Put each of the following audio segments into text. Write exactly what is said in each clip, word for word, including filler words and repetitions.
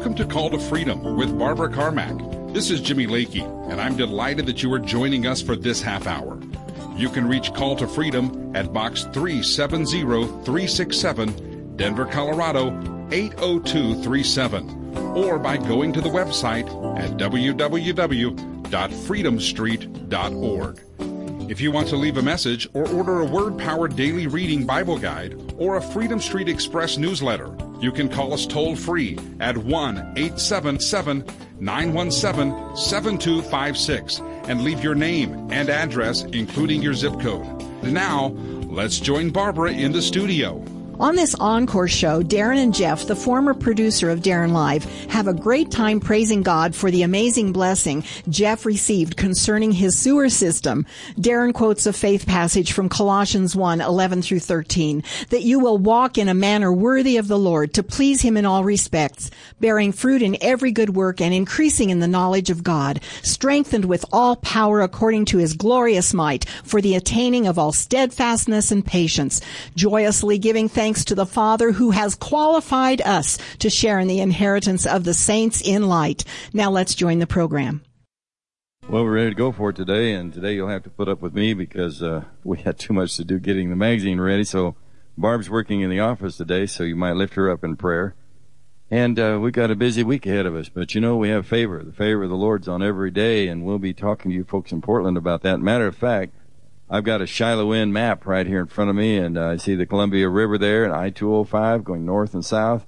Welcome to Call to Freedom with Barbara Carmack. This is Jimmy Lakey, and I'm delighted that you are joining us for this half hour. You can reach Call to Freedom at Box three seven zero three six seven, Denver, Colorado eight oh two three seven, or by going to the website at w w w dot freedom street dot org. If you want to leave a message or order a word-powered daily reading Bible guide or a Freedom Street Express newsletter, you can call us toll-free at one eight seven seven, nine one seven, seven two five six and leave your name and address, including your zip code. Now, let's join Barbara in the studio. On this Encore show, Darren and Jeff, the former producer of Darren Live, have a great time praising God for the amazing blessing Jeff received concerning his sewer system. Darren quotes a faith passage from Colossians one, eleven through thirteen, that you will walk in a manner worthy of the Lord, to please him in all respects, bearing fruit in every good work and increasing in the knowledge of God, strengthened with all power according to his glorious might, for the attaining of all steadfastness and patience, joyously giving thanks to the Father who has qualified us to share in the inheritance of the saints in light. Now let's join the program. Well, we're ready to go for it today, and today you'll have to put up with me because uh, we had too much to do getting the magazine ready. So Barb's working in the office today, so you might lift her up in prayer. And uh, we've got a busy week ahead of us, but you know we have favor. The favor of the Lord's on every day, and we'll be talking to you folks in Portland about that. Matter of fact, I've got a Shiloh Inn map right here in front of me, and uh, I see the Columbia River there and I two oh five going north and south.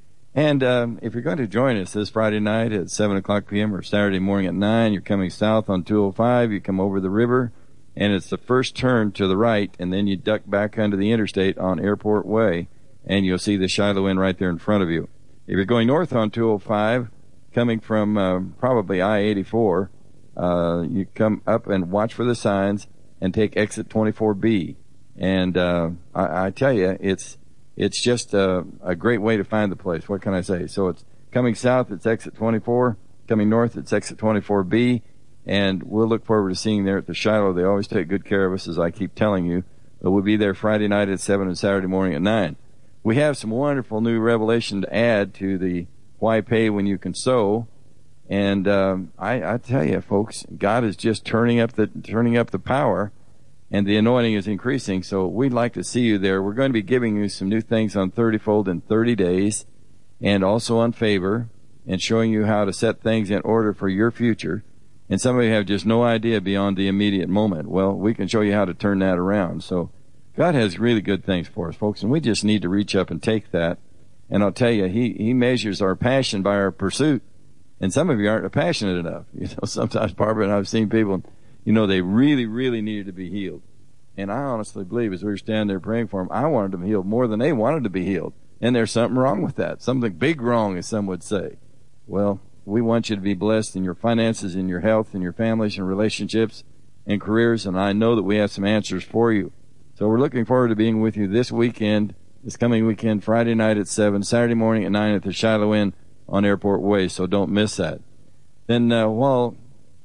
And um, if you're going to join us this Friday night at seven o'clock p.m. or Saturday morning at nine, you're coming south on two oh five, you come over the river, and it's the first turn to the right, and then you duck back onto the interstate on Airport Way, and you'll see the Shiloh Inn right there in front of you. If you're going north on two oh five, coming from uh, probably I eighty-four, uh, you come up and watch for the signs, and take exit twenty-four B. And uh, I, I tell you, it's it's just a, a great way to find the place. What can I say? So it's coming south, it's exit twenty-four. Coming north, it's exit twenty-four B. And we'll look forward to seeing there at the Shiloh. They always take good care of us, as I keep telling you. But we'll be there Friday night at seven and Saturday morning at nine. We have some wonderful new revelation to add to the Why Pay When You Can Sow. And um, I, I tell you, folks, God is just turning up the turning up the power, and the anointing is increasing. So we'd like to see you there. We're going to be giving you some new things on thirty-fold in thirty days, and also on favor, and showing you how to set things in order for your future. And some of you have just no idea beyond the immediate moment. Well, we can show you how to turn that around. So God has really good things for us, folks, and we just need to reach up and take that. And I'll tell you, He He measures our passion by our pursuit. And some of you aren't passionate enough. You know, sometimes Barbara and I have seen people, you know, they really, really needed to be healed. And I honestly believe as we were standing there praying for them, I wanted them healed more than they wanted to be healed. And there's something wrong with that. Something big wrong, as some would say. Well, we want you to be blessed in your finances, in your health, in your families and relationships and careers. And I know that we have some answers for you. So we're looking forward to being with you this weekend, this coming weekend, Friday night at seven, Saturday morning at nine at the Shiloh Inn on Airport Way, so don't miss that. Then, uh, well,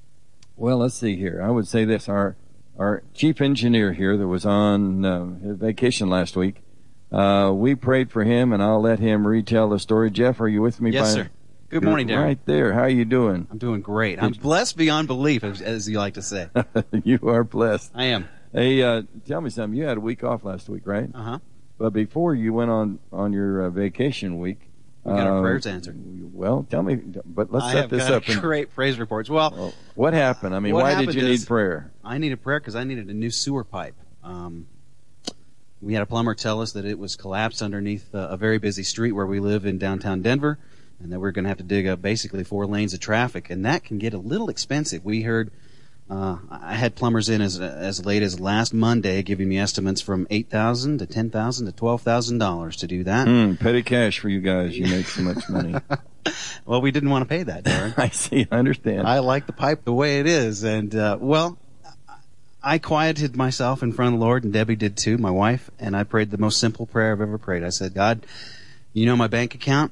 well, let's see here. I would say this. Our our chief engineer here that was on uh, his vacation last week, uh, we prayed for him, and I'll let him retell the story. Jeff, are you with me? Yes, by, sir. Good morning, Darren. Right there. How are you doing? I'm doing great. I'm blessed beyond belief, as, as you like to say. You are blessed. I am. Hey, uh, tell me something. You had a week off last week, right? Uh-huh. But before you went on, on your uh, vacation week, we got our uh, prayers answered. Well, tell me, but let's I set have this got up. And, great praise reports. Well, well, what happened? I mean, what why did you is, need prayer? I needed prayer because I needed a new sewer pipe. Um, we had a plumber tell us that it was collapsed underneath uh, a very busy street where we live in downtown Denver, and that we're going to have to dig up basically four lanes of traffic, and that can get a little expensive. We heard uh, I had plumbers in as as late as last Monday giving me estimates from eight thousand dollars to ten thousand dollars to twelve thousand dollars to do that. Mm, petty cash for you guys. You make so much money. Well, we didn't want to pay that, Darren. I see. I understand. I like the pipe the way it is. And, uh, well, I quieted myself in front of the Lord, and Debbie did too, my wife, and I prayed the most simple prayer I've ever prayed. I said, God, you know my bank account,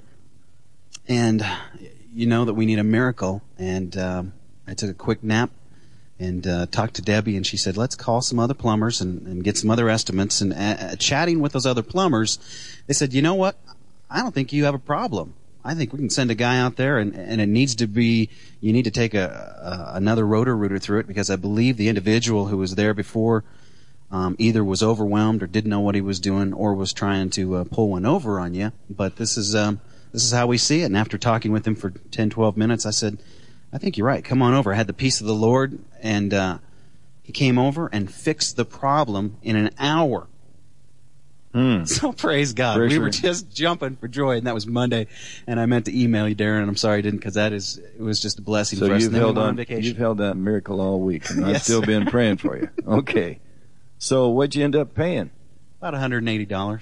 and you know that we need a miracle. And um, I took a quick nap and uh, talked to Debbie, and she said, let's call some other plumbers and, and get some other estimates. And uh, chatting with those other plumbers, they said, you know what? I don't think you have a problem. I think we can send a guy out there, and, and it needs to be, you need to take a, a another Roto-Rooter through it, because I believe the individual who was there before um, either was overwhelmed or didn't know what he was doing, or was trying to uh, pull one over on you. But this is um, this is how we see it. And after talking with him for ten, twelve minutes, I said, I think you're right. Come on over. I had the peace of the Lord, and uh, he came over and fixed the problem in an hour. Hmm. So praise God. Praise we sure. were just jumping for joy, and that was Monday. And I meant to email you, Darren, and I'm sorry I didn't, because that is, it was just a blessing So for us. you've And then we held went on, vacation. you've held that miracle all week, and I've Yes. still been praying for you. Okay. So what'd you end up paying? About one hundred eighty dollars.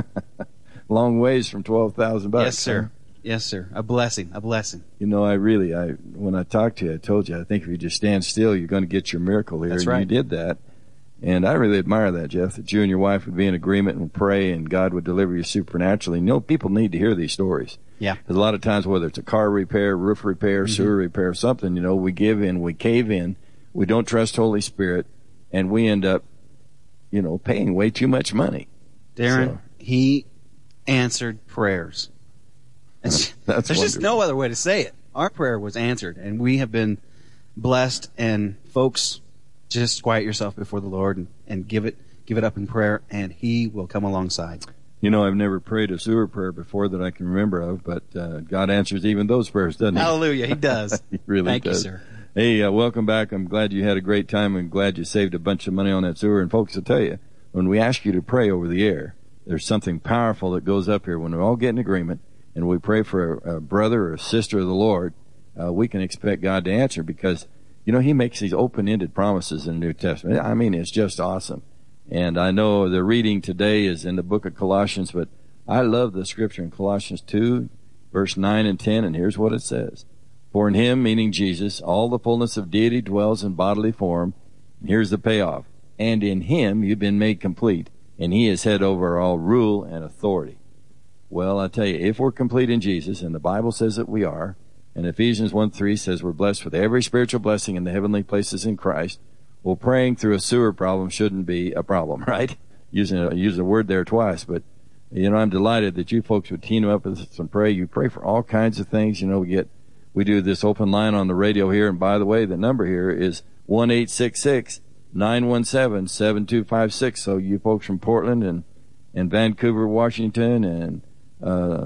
Long ways from twelve thousand bucks. Yes, sir. Huh? Yes, sir. A blessing. A blessing. You know, I really, I when I talked to you, I told you, I think if you just stand still, you're going to get your miracle here. That's and right. you did that. And I really admire that, Jeff, that you and your wife would be in agreement and pray, and God would deliver you supernaturally. You know, people need to hear these stories. Yeah. Because a lot of times, whether it's a car repair, roof repair, Mm-hmm. sewer repair, something, you know, we give in, we cave in, we don't trust Holy Spirit, and we end up, you know, paying way too much money. Darren, So- he answered prayers. It's- That's There's just wonderful. no other way to say it. Our prayer was answered, and we have been blessed. And folks, just quiet yourself before the Lord and, and give it give it up in prayer, and He will come alongside. You know, I've never prayed a sewer prayer before that I can remember of, but uh, God answers even those prayers, doesn't He? Hallelujah, He does. He really Thank does. you, sir. Hey, uh, welcome back. I'm glad you had a great time, and glad you saved a bunch of money on that sewer. And folks, I'll tell you, when we ask you to pray over the air, there's something powerful that goes up here. When we all get in agreement and we pray for a, a brother or a sister of the Lord, uh, we can expect God to answer, because, you know, He makes these open-ended promises in the New Testament. I mean, it's just awesome. And I know the reading today is in the book of Colossians, but I love the scripture in Colossians two, verse nine and ten, and here's what it says. For in Him, meaning Jesus, all the fullness of deity dwells in bodily form. And here's the payoff. And in Him you've been made complete, and He is head over all rule and authority. Well, I tell you, if we're complete in Jesus, and the Bible says that we are, and Ephesians one three says we're blessed with every spiritual blessing in the heavenly places in Christ, well, praying through a sewer problem shouldn't be a problem, right? Using a, use a word there twice, but, you know, I'm delighted that you folks would team up with us and pray. You pray for all kinds of things. You know, we get, we do this open line on the radio here, and by the way, the number here is one eight six six, nine one seven, seven two five six. So you folks from Portland and, and Vancouver, Washington, and uh,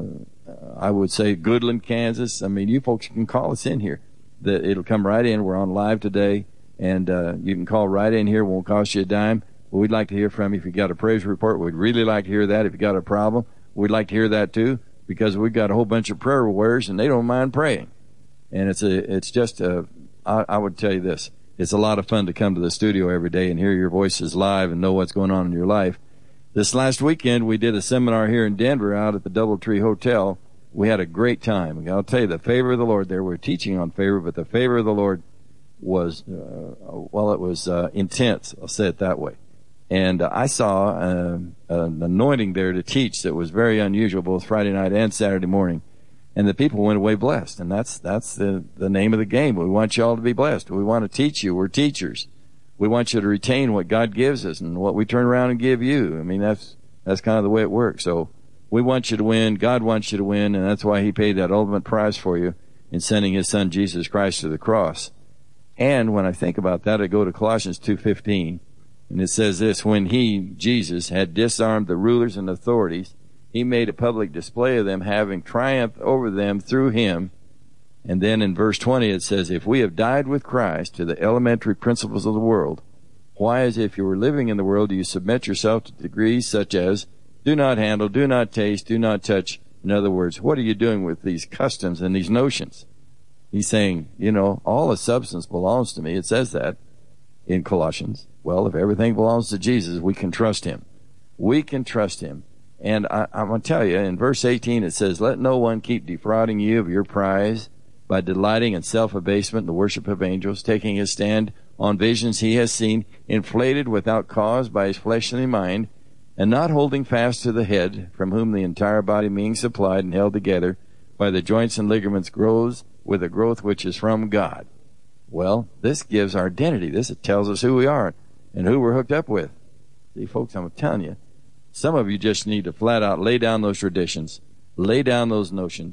I would say Goodland, Kansas. I mean, you folks can call us in here. That it'll come right in. We're on live today, and uh, you can call right in here. It won't cost you a dime. But we'd like to hear from you. If you got a praise report, we'd really like to hear that. If you got a problem, we'd like to hear that too, because we've got a whole bunch of prayer warriors, and they don't mind praying. And it's a, it's just a, I, I would tell you this. It's a lot of fun to come to the studio every day and hear your voices live and know what's going on in your life. This last weekend, we did a seminar here in Denver out at the Doubletree Hotel. We had a great time. I'll tell you, the favor of the Lord there, we're teaching on favor, but the favor of the Lord was, uh, well, it was uh, intense. I'll say it that way. And uh, I saw uh, an anointing there to teach that was very unusual, both Friday night and Saturday morning. And the people went away blessed. And that's that's the, the name of the game. We want you all to be blessed. We want to teach you. We're teachers. We want you to retain what God gives us and what we turn around and give you. I mean, that's that's kind of the way it works. So we want you to win. God wants you to win, and that's why He paid that ultimate prize for you in sending His Son, Jesus Christ, to the cross. And when I think about that, I go to Colossians two fifteen, and it says this: when He, Jesus, had disarmed the rulers and authorities, He made a public display of them, having triumphed over them through Him. And then in verse twenty it says, if we have died with Christ to the elementary principles of the world, why, as if you were living in the world, do you submit yourself to degrees such as do not handle, do not taste, do not touch? In other words, what are you doing with these customs and these notions? He's saying, you know, all the substance belongs to me. It says that in Colossians. Well, if everything belongs to Jesus, we can trust Him. We can trust Him. And I, I'm going to tell you, in verse eighteen it says, let no one keep defrauding you of your prize by delighting in self-abasement and the worship of angels, taking his stand on visions he has seen, inflated without cause by his fleshly mind, and not holding fast to the head, from whom the entire body being supplied and held together by the joints and ligaments grows with a growth which is from God. Well, this gives our identity. This tells us who we are and who we're hooked up with. See, folks, I'm telling you, some of you just need to flat out lay down those traditions, lay down those notions,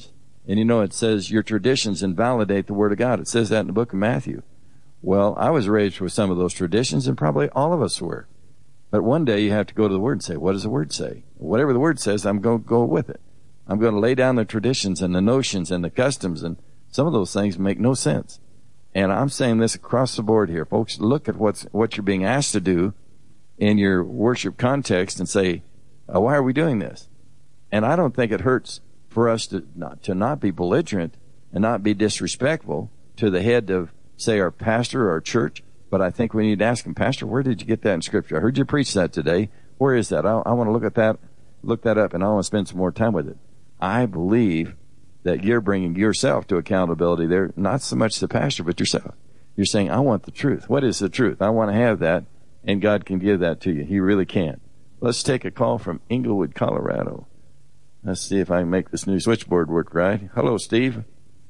And you know, it says your traditions invalidate the Word of God. It says that in the book of Matthew. Well, I was raised with some of those traditions, and probably all of us were. But one day you have to go to the Word and say, what does the Word say? Whatever the Word says, I'm going to go with it. I'm going to lay down the traditions and the notions and the customs, and some of those things make no sense. And I'm saying this across the board here. Folks, look at what's what you're being asked to do in your worship context and say, oh, why are we doing this? And I don't think it hurts for us to not, to not be belligerent and not be disrespectful to the head of, say, our pastor or our church. But I think we need to ask him, Pastor, where did you get that in Scripture? I heard you preach that today. Where is that? I, I want to look at that, look that up, and I want to spend some more time with it. I believe that you're bringing yourself to accountability there, not so much the pastor, but yourself. You're saying, I want the truth. What is the truth? I want to have that, and God can give that to you. He really can. Let's take a call from Englewood, Colorado. Let's see if I can make this new switchboard work right. Hello, Steve.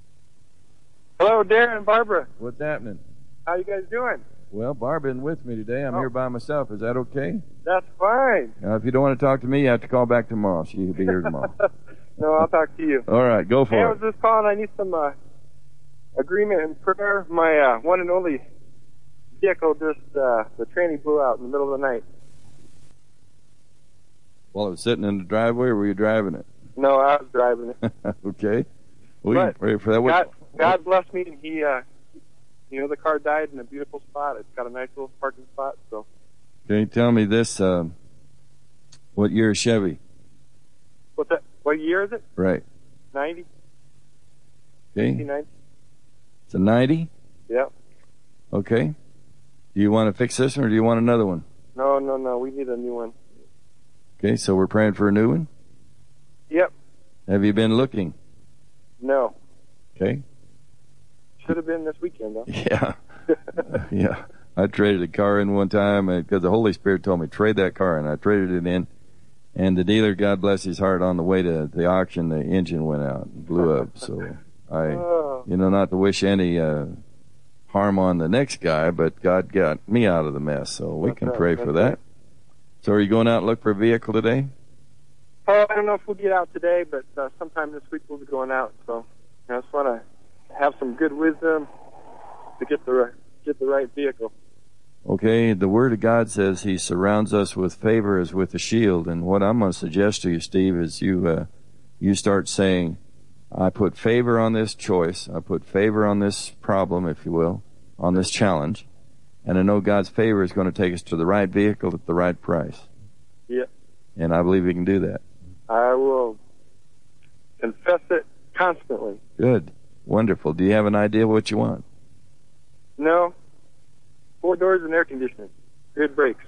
Hello, Darren, Barbara. What's happening? How you guys doing? Well, Barbara isn't with me today. I'm oh. here by myself. Is that okay? That's fine. Now, if you don't want to talk to me, you have to call back tomorrow. She'll be here tomorrow. No, I'll talk to you. All right, go for hey, it. I was just calling. I need some uh, agreement and prayer. My uh, one and only vehicle just, uh, the tranny blew out in the middle of the night. While it was sitting in the driveway, or were you driving it? No, I was driving it. Okay. We but can pray for that. God, God bless me, and he, uh, you know, the car died in a beautiful spot. It's got a nice little parking spot. So. Okay, tell me this. Uh, what year is Chevy? What's that? What year is it? Right. ninety. Okay. ninety. It's a ninety? Yep. Okay. Do you want to fix this one, or do you want another one? No, no, no. We need a new one. Okay, so we're praying for a new one? Yep. Have you been looking? No. Okay. Should have been this weekend, though. Yeah. Yeah. I traded a car in one time because the Holy Spirit told me, trade that car, and I traded it in. And the dealer, God bless his heart, on the way to the auction, the engine went out and blew up. So I, oh. you know, not to wish any uh, harm on the next guy, but God got me out of the mess. So we That's can right. pray That's for that. right. So are you going out and look for a vehicle today? Oh, I don't know if we'll get out today, but uh, sometime this week we'll be going out. So I just want to have some good wisdom to get the right, get the right vehicle. Okay, the Word of God says He surrounds us with favor as with a shield. And what I'm going to suggest to you, Steve, is you uh, you start saying, I put favor on this choice. I put favor on this problem, if you will, on this challenge. And I know God's favor is going to take us to the right vehicle at the right price. Yeah. And I believe He can do that. I will confess it constantly. Good. Wonderful. Do you have an idea what you want? No. Four doors and air conditioning. Good brakes.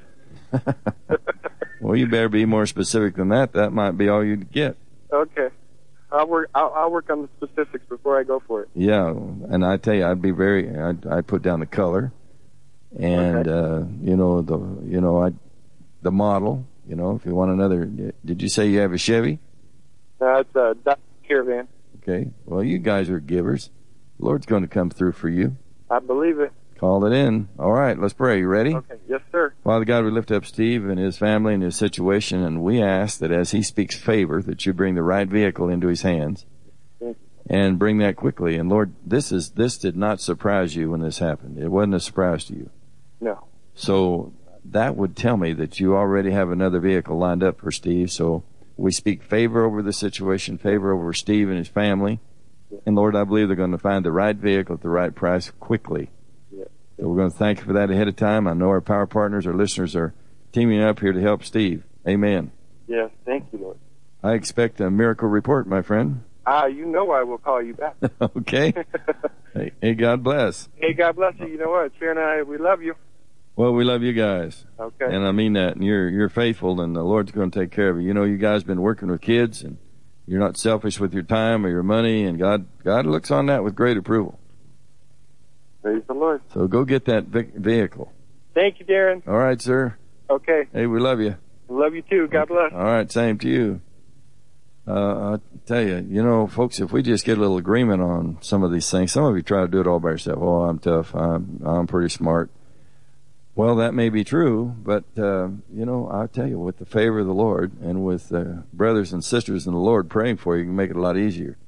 Well, you better be more specific than that. That might be all you get. Okay. I'll work. I'll, I'll work on the specifics before I go for it. Yeah, and I tell you, I'd be very. I'd, I'd put down the color, and okay. uh, you know the you know I, the model. You know, if you want another. Did you say you have a Chevy? Uh, it's a Dodge Caravan. Okay. Well, you guys are givers. The Lord's going to come through for you. I believe it. Call it in. All right, let's pray. You ready? Okay. Yes, sir. Father God, we lift up Steve and his family and his situation, and we ask that as he speaks favor, that you bring the right vehicle into his hands, and bring that quickly. And Lord, this is this did not surprise you when this happened. It wasn't a surprise to you. No. So that would tell me that you already have another vehicle lined up for Steve. So we speak favor over the situation, favor over Steve and his family. And Lord, I believe they're going to find the right vehicle at the right price quickly. So we're going to thank you for that ahead of time. I know our power partners, our listeners are teaming up here to help Steve. Amen. Yes, thank you, Lord. I expect a miracle report, my friend. Ah, you know I will call you back. Okay. hey, hey, God bless. Hey, God bless you. You know what? Sharon and I, we love you. Well, we love you guys. Okay. And I mean that. And you're you're faithful, and the Lord's going to take care of you. You know, you guys been working with kids, and you're not selfish with your time or your money, and God God looks on that with great approval. Praise the Lord. So go get that vehicle. Thank you, Darren. All right, sir. Okay. Hey, we love you. Love you too. God bless. All right, same to you. Uh, I tell you, you know, folks, if we just get a little agreement on some of these things, some of you try to do it all by yourself. Oh, I'm tough. I'm I'm pretty smart. Well, that may be true, but uh, you know, I tell you, with the favor of the Lord and with uh, brothers and sisters in the Lord praying for you, you can make it a lot easier.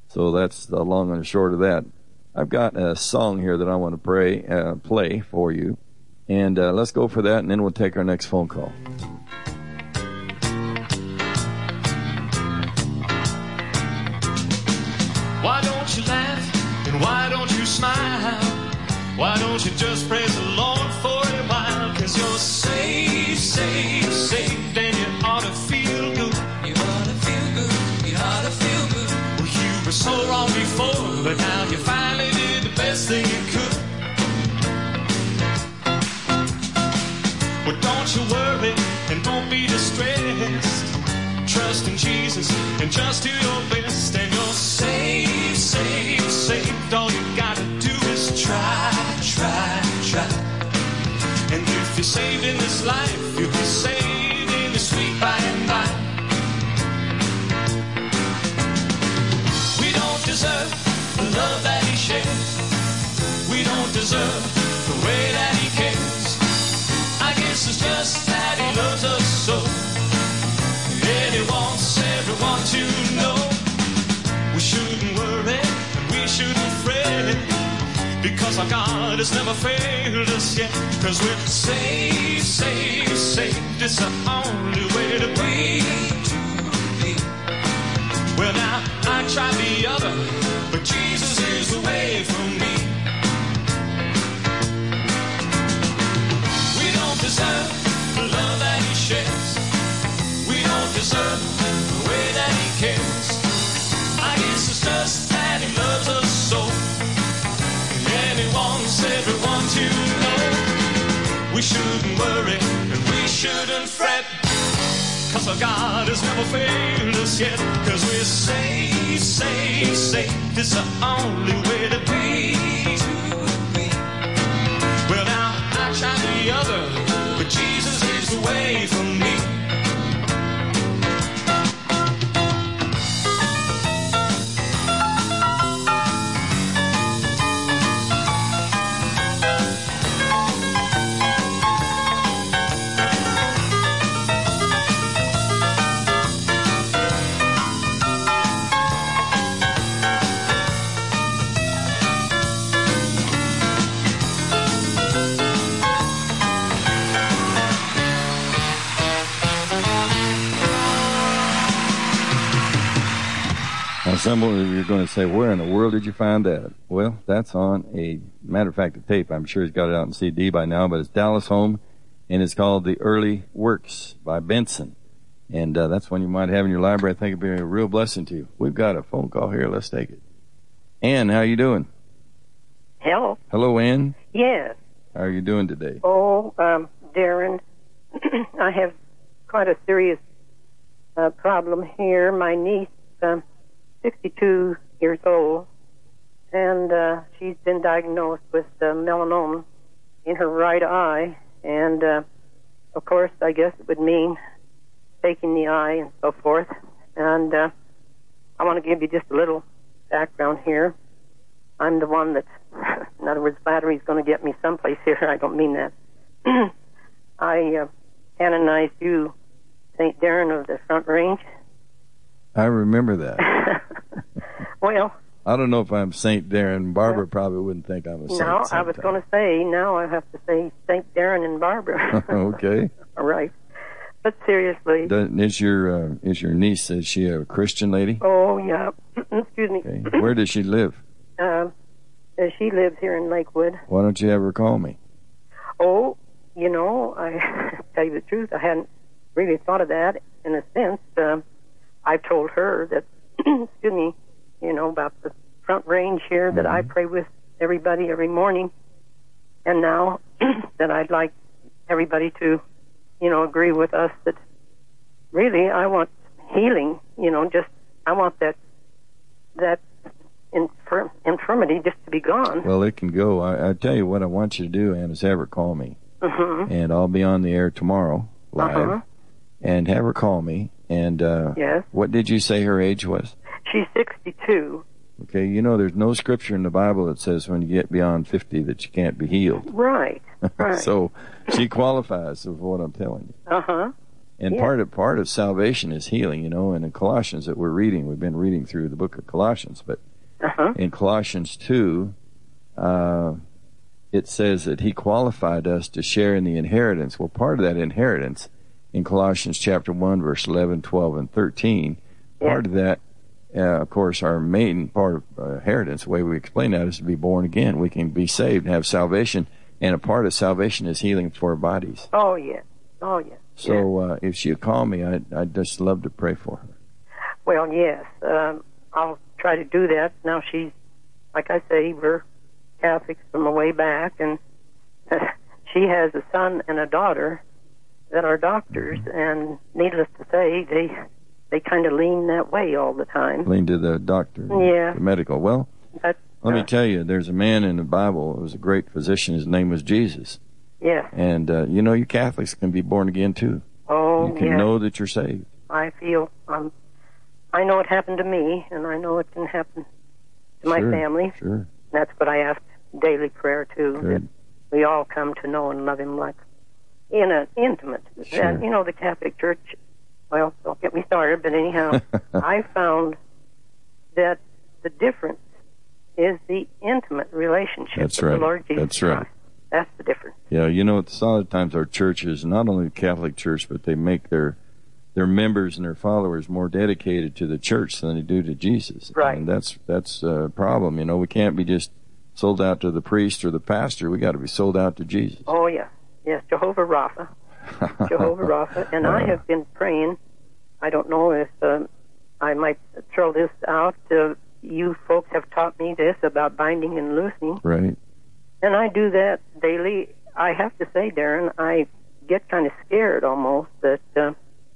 So that's the long and the short of that. I've got a song here that I want to pray, uh, play for you. And uh, let's go for that, and then we'll take our next phone call. Why don't you laugh, and why don't you smile? Why don't you just praise the Lord for a while? 'Cause you're saved, saved, saved, and you ought to feel good. You ought to feel good, you ought to feel good. Well, you were so wrong before, but now you finally did the best thing you could. Well, don't you worry, and don't be distressed. Trust in Jesus, and just do your best, and you're saved, saved, saved. All you gotta do is try, try, try. And if you're saved in this life, you'll be saved in the sweet by and by. We don't deserve the love that He shares. We don't deserve the way that He cares. I guess it's just that He loves us so. And He wants everyone to know. We shouldn't worry, and we shouldn't fret, because our God has never failed us yet. 'Cause we're saved, saved, saved. It's the only way to be. Well, now, I tried the other, but Jesus is the way for me. We don't deserve the love that He shares. We don't deserve the way that He cares. I guess it's just that He loves us so. And He wants everyone to know. We shouldn't worry, and we shouldn't fret, 'cause our God has never failed us yet. 'Cause we're saved, saved, saved. It's the only way to be. Well, now, I tried the other, but Jesus is the way for me. Some of you are going to say, where in the world did you find that? Well, that's on a, matter of fact, a tape. I'm sure he's got it out in C D by now, but it's Dallas Home, and it's called The Early Works by Benson. And uh, that's one you might have in your library. I think it'd be a real blessing to you. We've got a phone call here. Let's take it. Ann, how you doing? Hello. Hello, Ann. Yes. How are you doing today? Oh, um, Darren, I have quite a serious uh, problem here. My niece, um, sixty-two years old, and uh, she's been diagnosed with uh, melanoma in her right eye, and uh, of course, I guess it would mean taking the eye and so forth. And uh, I want to give you just a little background here. I'm the one that, in other words, flattery's going to get me someplace here. I don't mean that. I uh, canonized you, Saint Darren of the Front Range. I remember that. Well, I don't know if I'm Saint Darren. Barbara probably wouldn't think I'm a saint. No, I was going to say, now I have to say Saint Darren and Barbara. Okay. All right. But seriously. Does, is your uh, is your niece, is she a Christian lady? Oh, yeah. Excuse me. Okay. Where does she live? Uh, she lives here in Lakewood. Why don't you have her call me? Oh, you know, I tell you the truth, I hadn't really thought of that in a sense. Uh, I've told her that, excuse me, you know, about the Front Range here, that mm-hmm. I pray with everybody every morning. And now that I'd like everybody to, you know, agree with us that really I want healing, you know, just, I want that, that infirm, infirmity just to be gone. Well, it can go. I, I tell you what I want you to do, Ann, is have her call me. Mm-hmm. And I'll be on the air tomorrow, live. Uh-huh. And have her call me. And uh, yes. What did you say her age was? She's sixty-two. Okay, you know there's no scripture in the Bible that says when you get beyond fifty that you can't be healed. Right, right. So she qualifies for what I'm telling you. Uh-huh. And Yeah. part of part of salvation is healing, you know. And in Colossians that we're reading, we've been reading through the book of Colossians, but Uh-huh. in Colossians two, uh, it says that He qualified us to share in the inheritance. Well, part of that inheritance in Colossians chapter one, verse eleven, twelve, and thirteen, part of that, uh, of course, our main part of uh, inheritance, the way we explain that is to be born again. We can be saved and have salvation, and a part of salvation is healing for our bodies. Oh, yes. Oh, yes. So uh, if she'd call me, I'd, I'd just love to pray for her. Well, yes. Um, I'll try to do that. Now, she's, like I say, we're Catholics from a way back, and she has a son and a daughter that are doctors, and needless to say, they they kind of lean that way all the time. Lean to the doctor, Yeah. the medical. Well, But, let me uh, tell you, there's a man in the Bible who was a great physician. His name was Jesus. Yes. And, uh, you know, you Catholics can be born again, too. Oh, You can yes. know that you're saved. I feel, um, I know it happened to me, and I know it can happen to my Sure, family. Sure. That's what I ask daily prayer, too, Good. that we all come to know and love Him like in an intimate. Sure. And, you know, the Catholic Church, well, don't get me started, but anyhow, I found that the difference is the intimate relationship That's with right. the Lord Jesus That's right. Christ. That's the difference. Yeah, you know, a lot of times our churches, not only the Catholic Church, but they make their their members and their followers more dedicated to the church than they do to Jesus. Right. And that's that's a problem. You know, we can't be just sold out to the priest or the pastor. We got to be sold out to Jesus. Oh, yes. Yes, Jehovah Rapha. Jehovah Rapha. And I have been praying. I don't know if um, I might throw this out. Uh, you folks have taught me this about binding and loosing. Right. And I do that daily. I have to say, Darren, I get kind of scared almost that uh,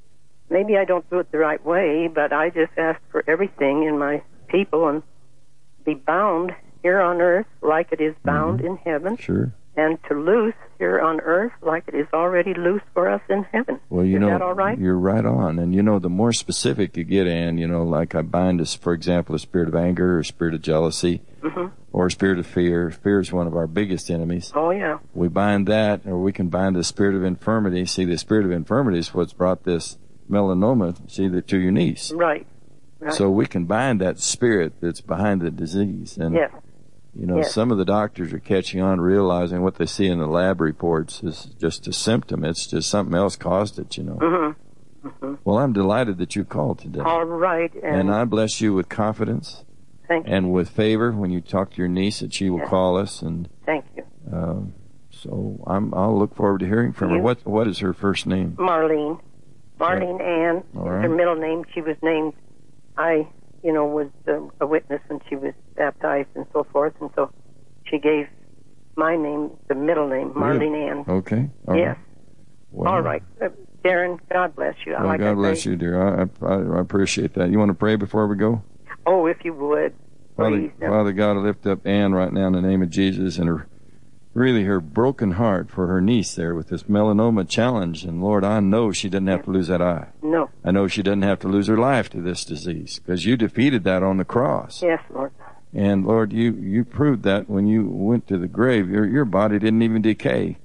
maybe I don't do it the right way, but I just ask for everything in my people and be bound here on earth like it is bound Mm-hmm. in heaven, Sure. and to loose here on earth like it is already loose for us in heaven. Well, you is know, that all right? you're right on. And, you know, the more specific you get, Ann, you know, like I bind, us, for example, a spirit of anger or a spirit of jealousy Mm-hmm. or a spirit of fear. Fear is one of our biggest enemies. Oh, yeah. We bind that, or we can bind the spirit of infirmity. See, the spirit of infirmity is what's brought this melanoma, see, the, to your niece. Right. Right. So we can bind that spirit that's behind the disease. And, yes. you know, Yes. some of the doctors are catching on, realizing what they see in the lab reports is just a symptom. It's just something else caused it, you know. Mm-hmm. Mm-hmm. Well, I'm delighted that you called today. All right. And, And I bless you with confidence thank you. and with favor when you talk to your niece that she will Yes. call us. And Thank you. um, so I'm, I'll look forward to hearing from her. You- What What is her first name? Marlene. Marlene Ann All is right. her middle name. She was named, I, you know, was um, a witness when she was baptized and so forth, and so she gave my name the middle name, Marlene Ann. Okay. All Yes. right. Well, All right. Uh, Darren, God bless you. Well, like God I bless say, you, dear. I, I, I appreciate that. You want to pray before we go? Oh, if you would, Father, please. Uh, Father God, I lift up Ann right now in the name of Jesus and her, really her broken heart for her niece there with this melanoma challenge. And Lord, I know she doesn't have to lose that eye. no. I know she doesn't have to lose her life to this disease because you defeated that on the cross. Yes, Lord. And Lord, you, you proved that when you went to the grave, your, your body didn't even decay.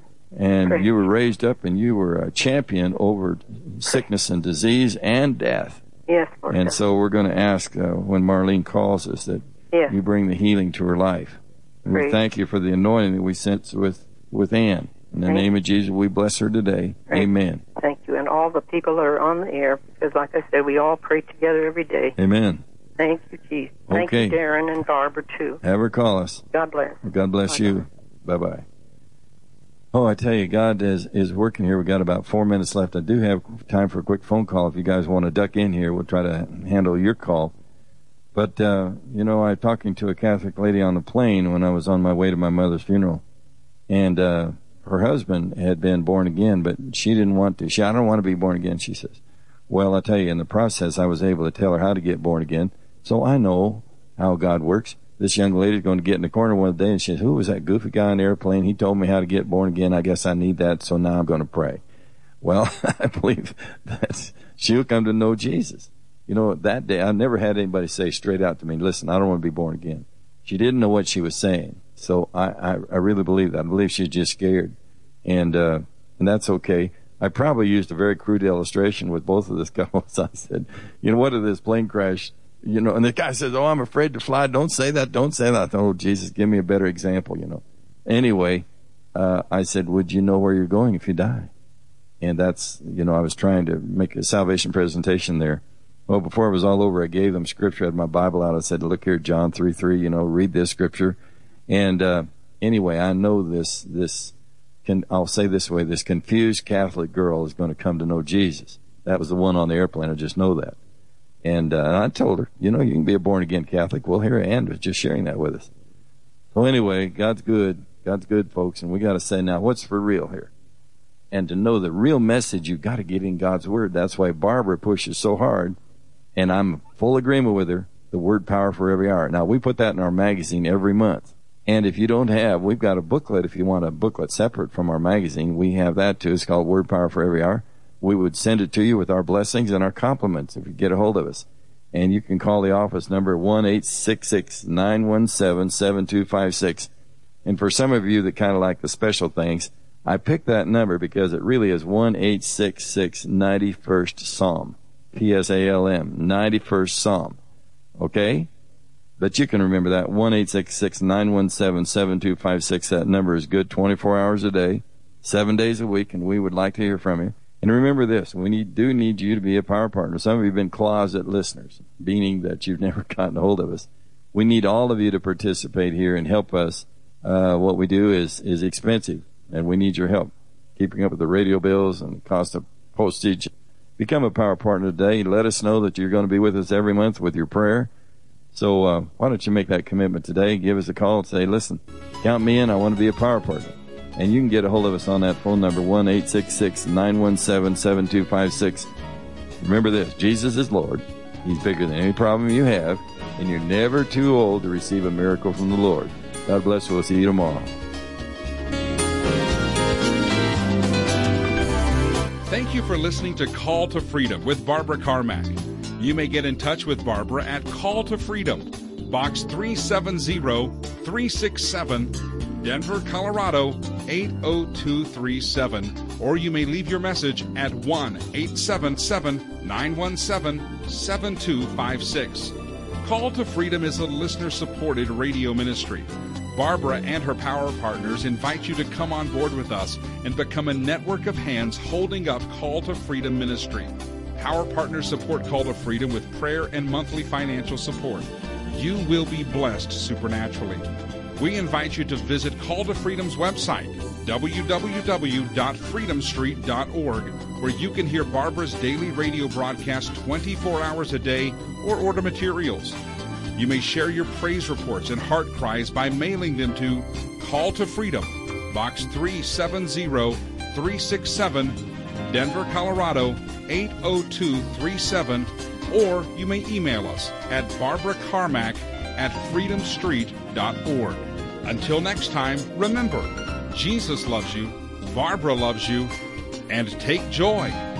And Praise you were raised up and you were a champion over sickness and disease and death. Yes, Lord. And so we're going to ask uh, when Marlene calls us that yes. you bring the healing to her life. And we Great. thank you for the anointing that we sense with, with Ann. In the Thank name of Jesus, we bless her today. Great. Amen. Thank you. And all the people that are on the air, because like I said, we all pray together every day. Amen. Thank you, Jesus. Thank Okay. you, Darren and Barbara, too. Have her call us. God bless. God bless you. Bye-bye. Oh, I tell you, God is, is working here. We've got about four minutes left. I do have time for a quick phone call. If you guys want to duck in here, we'll try to handle your call. But, uh, you know, I was talking to a Catholic lady on the plane when I was on my way to my mother's funeral. And uh, her husband had been born again, but she didn't want to. She, I don't want to be born again, she says. Well, I tell you, in the process, I was able to tell her how to get born again. So I know how God works. This young lady's going to get in the corner one day and she says, who was that goofy guy on the airplane? He told me how to get born again. I guess I need that, so now I'm going to pray. Well, I believe that she'll come to know Jesus. You know, that day, I never had anybody say straight out to me, listen, I don't want to be born again. She didn't know what she was saying. So I, I, I really believe that. I believe she's just scared. And, uh, and that's okay. I probably used a very crude illustration with both of these couples. I said, you know, what if this plane crash, you know, and the guy says, oh, I'm afraid to fly. Don't say that. Don't say that. Oh, Jesus, give me a better example, you know. Anyway, uh, I said, would you know where you're going if you die? And that's, you know, I was trying to make a salvation presentation there. Well, before it was all over, I gave them scripture. I had my Bible out. I said, look here, John three three, you know, read this scripture. And uh, anyway, I know this, this can, I'll say this way, this confused Catholic girl is going to come to know Jesus. That was the one on the airplane. I just know that. And, uh, and I told her, you know, you can be a born-again Catholic. Well, here Ann was just sharing that with us. So anyway, God's good. God's good, folks. And we got to say now, what's for real here? And to know the real message, you've got to get in God's Word. That's why Barbara pushes so hard. And I'm full agreement with her, the word power for every hour. Now, we put that in our magazine every month. And if you don't have, we've got a booklet. If you want a booklet separate from our magazine, we have that too. It's called Word Power for Every Hour. We would send it to you with our blessings and our compliments if you get a hold of us. And you can call the office number one eight six six, nine one seven, seven two five six. And for some of you that kind of like the special things, I picked that number because it really is one eight six six, ninety-first Psalm. P S A L M, ninety-first Psalm. Okay? But you can remember that, one eight six six, nine one seven, seven two five six. That number is good twenty-four hours a day, seven days a week, and we would like to hear from you. And remember this, we need, do need you to be a power partner. Some of you have been closet listeners, meaning that you've never gotten a hold of us. We need all of you to participate here and help us. Uh, what we do is, is expensive, and we need your help keeping up with the radio bills and the cost of postage. Become a power partner today. Let us know that you're going to be with us every month with your prayer. So uh, why don't you make that commitment today? Give us a call and say, listen, count me in. I want to be a power partner. And you can get a hold of us on that phone number, one eight six six, nine one seven, seven two five six. Remember this, Jesus is Lord. He's bigger than any problem you have. And you're never too old to receive a miracle from the Lord. God bless you. We'll see you tomorrow. Thank you for listening to Call to Freedom with Barbara Carmack. You may get in touch with Barbara at Call to Freedom, Box three seven zero, three six seven, Denver, Colorado eight oh two three seven, or you may leave your message at one eight seven seven, nine one seven, seven two five six. Call to Freedom is a listener-supported radio ministry. Barbara and her power partners invite you to come on board with us and become a network of hands holding up Call to Freedom ministry. Power partners support Call to Freedom with prayer and monthly financial support. You will be blessed supernaturally. We invite you to visit Call to Freedom's website, w w w dot freedom street dot org, where you can hear Barbara's daily radio broadcast twenty-four hours a day or order materials. You may share your praise reports and heart cries by mailing them to Call to Freedom, Box three seven zero, three six seven, Denver, Colorado eight oh two three seven, or you may email us at barbara carmack at freedom street dot org. Until next time, remember, Jesus loves you, Barbara loves you, and take joy